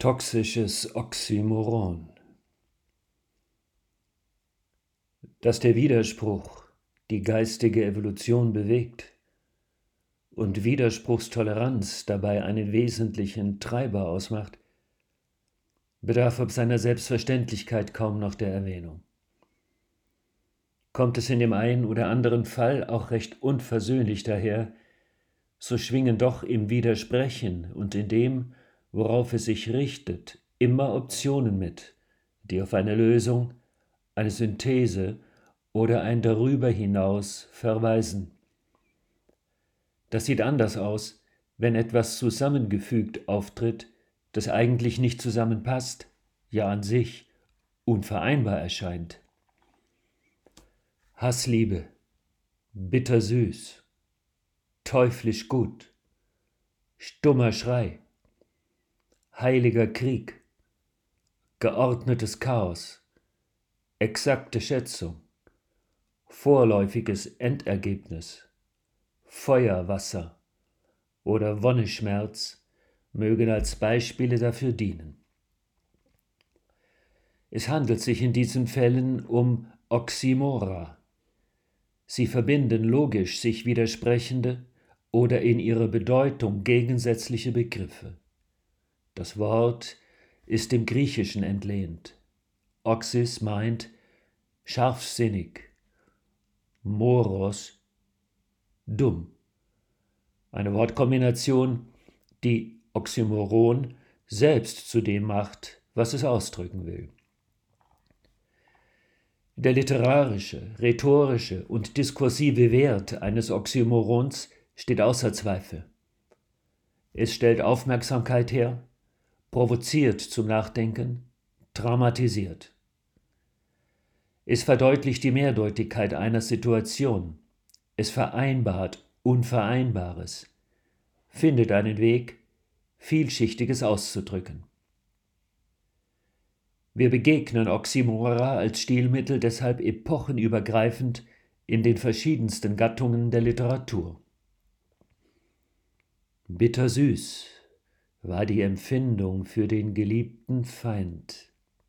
Toxisches Oxymoron. Dass der Widerspruch die geistige Evolution bewegt und Widerspruchstoleranz dabei einen wesentlichen Treiber ausmacht, bedarf ob seiner Selbstverständlichkeit kaum noch der Erwähnung. Kommt es in dem einen oder anderen Fall auch recht unversöhnlich daher, so schwingen doch im Widersprechen und in dem, worauf es sich richtet, immer Optionen mit, die auf eine Lösung, eine Synthese oder ein Darüber hinaus verweisen. Das sieht anders aus, wenn etwas zusammengefügt auftritt, das eigentlich nicht zusammenpasst, ja an sich unvereinbar erscheint. Hassliebe, bittersüß, teuflisch gut, stummer Schrei, heiliger Krieg, geordnetes Chaos, exakte Schätzung, vorläufiges Endergebnis, Feuerwasser oder Wonneschmerz mögen als Beispiele dafür dienen. Es handelt sich in diesen Fällen um Oxymora. Sie verbinden logisch sich widersprechende oder in ihrer Bedeutung gegensätzliche Begriffe. Das Wort ist dem Griechischen entlehnt. Oxys meint scharfsinnig, moros dumm. Eine Wortkombination, die Oxymoron selbst zu dem macht, was es ausdrücken will. Der literarische, rhetorische und diskursive Wert eines Oxymorons steht außer Zweifel. Es stellt Aufmerksamkeit her, provoziert zum Nachdenken, dramatisiert. Es verdeutlicht die Mehrdeutigkeit einer Situation. Es vereinbart Unvereinbares, findet einen Weg, Vielschichtiges auszudrücken. Wir begegnen Oxymora als Stilmittel deshalb epochenübergreifend in den verschiedensten Gattungen der Literatur. Bittersüß war die Empfindung für den geliebten Feind.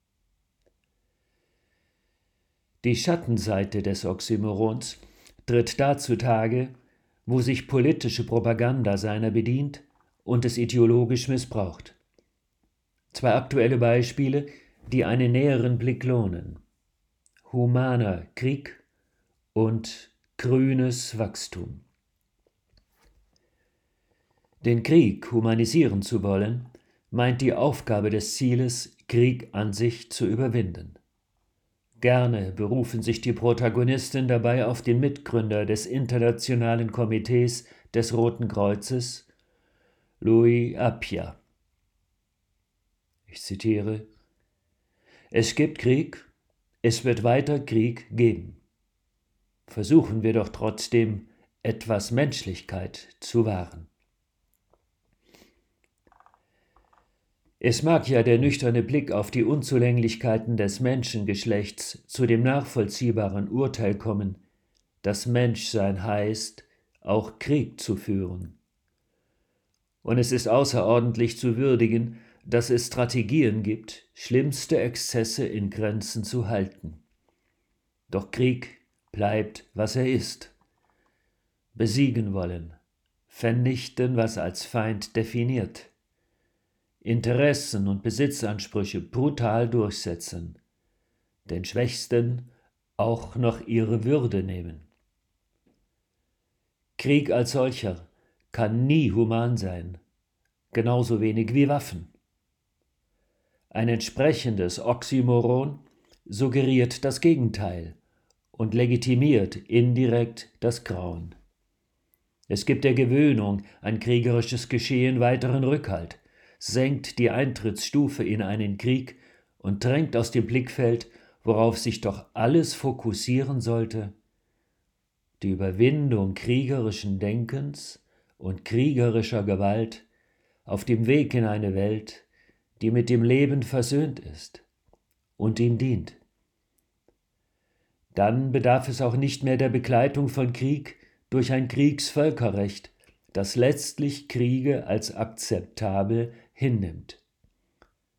Die Schattenseite des Oxymorons tritt da zutage, wo sich politische Propaganda seiner bedient und es ideologisch missbraucht. Zwei aktuelle Beispiele, die einen näheren Blick lohnen: humaner Krieg und grünes Wachstum. Den Krieg humanisieren zu wollen, meint die Aufgabe des Zieles, Krieg an sich zu überwinden. Gerne berufen sich die Protagonisten dabei auf den Mitgründer des Internationalen Komitees des Roten Kreuzes, Louis Appia. Ich zitiere: Es gibt Krieg, es wird weiter Krieg geben. Versuchen wir doch trotzdem, etwas Menschlichkeit zu wahren. Es mag ja der nüchterne Blick auf die Unzulänglichkeiten des Menschengeschlechts zu dem nachvollziehbaren Urteil kommen, dass Menschsein heißt, auch Krieg zu führen. Und es ist außerordentlich zu würdigen, dass es Strategien gibt, schlimmste Exzesse in Grenzen zu halten. Doch Krieg bleibt, was er ist. Besiegen wollen, vernichten, was als Feind definiert. Interessen und Besitzansprüche brutal durchsetzen, den Schwächsten auch noch ihre Würde nehmen. Krieg als solcher kann nie human sein, genauso wenig wie Waffen. Ein entsprechendes Oxymoron suggeriert das Gegenteil und legitimiert indirekt das Grauen. Es gibt der Gewöhnung an kriegerisches Geschehen weiteren Rückhalt, senkt die Eintrittsstufe in einen Krieg und drängt aus dem Blickfeld, worauf sich doch alles fokussieren sollte: die Überwindung kriegerischen Denkens und kriegerischer Gewalt auf dem Weg in eine Welt, die mit dem Leben versöhnt ist und ihm dient. Dann bedarf es auch nicht mehr der Begleitung von Krieg durch ein Kriegsvölkerrecht, das letztlich Kriege als akzeptabel hinnimmt.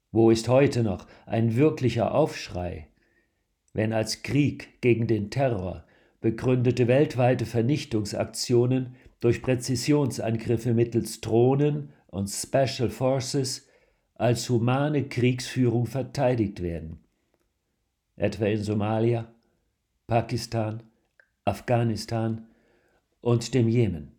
Wo ist heute noch ein wirklicher Aufschrei, wenn als Krieg gegen den Terror begründete weltweite Vernichtungsaktionen durch Präzisionsangriffe mittels Drohnen und Special Forces als humane Kriegsführung verteidigt werden, etwa in Somalia, Pakistan, Afghanistan und dem Jemen.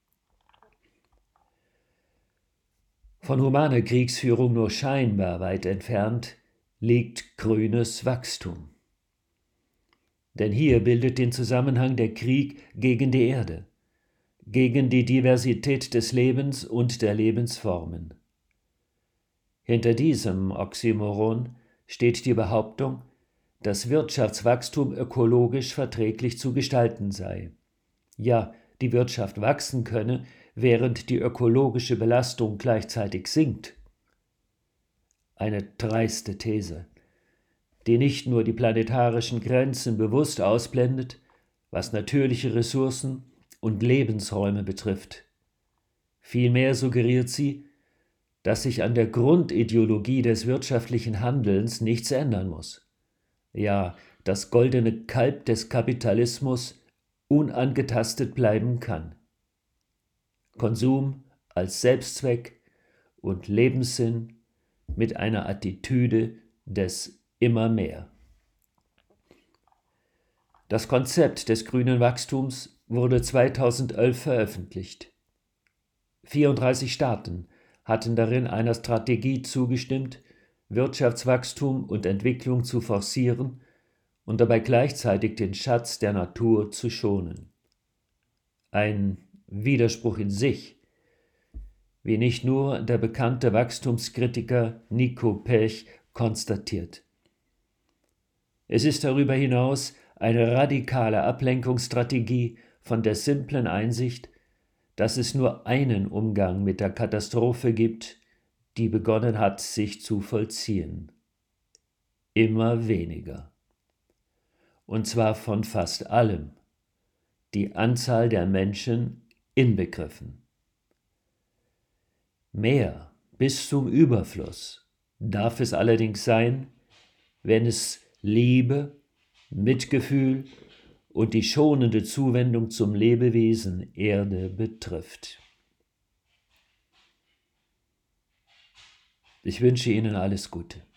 Von humaner Kriegsführung nur scheinbar weit entfernt liegt grünes Wachstum. Denn hier bildet den Zusammenhang der Krieg gegen die Erde, gegen die Diversität des Lebens und der Lebensformen. Hinter diesem Oxymoron steht die Behauptung, dass Wirtschaftswachstum ökologisch verträglich zu gestalten sei. Ja, die Wirtschaft wachsen könne, während die ökologische Belastung gleichzeitig sinkt. Eine dreiste These, die nicht nur die planetarischen Grenzen bewusst ausblendet, was natürliche Ressourcen und Lebensräume betrifft. Vielmehr suggeriert sie, dass sich an der Grundideologie des wirtschaftlichen Handelns nichts ändern muss. Ja, das goldene Kalb des Kapitalismus unangetastet bleiben kann. Konsum als Selbstzweck und Lebenssinn mit einer Attitüde des immer mehr. Das Konzept des grünen Wachstums wurde 2011 veröffentlicht. 34 Staaten hatten darin einer Strategie zugestimmt, Wirtschaftswachstum und Entwicklung zu forcieren und dabei gleichzeitig den Schatz der Natur zu schonen. Ein Widerspruch in sich, wie nicht nur der bekannte Wachstumskritiker Nico Pech konstatiert. Es ist darüber hinaus eine radikale Ablenkungsstrategie von der simplen Einsicht, dass es nur einen Umgang mit der Katastrophe gibt, die begonnen hat, sich zu vollziehen. Immer weniger. Und zwar von fast allem, die Anzahl der Menschen inbegriffen. Mehr bis zum Überfluss darf es allerdings sein, wenn es Liebe, Mitgefühl und die schonende Zuwendung zum Lebewesen Erde betrifft. Ich wünsche Ihnen alles Gute.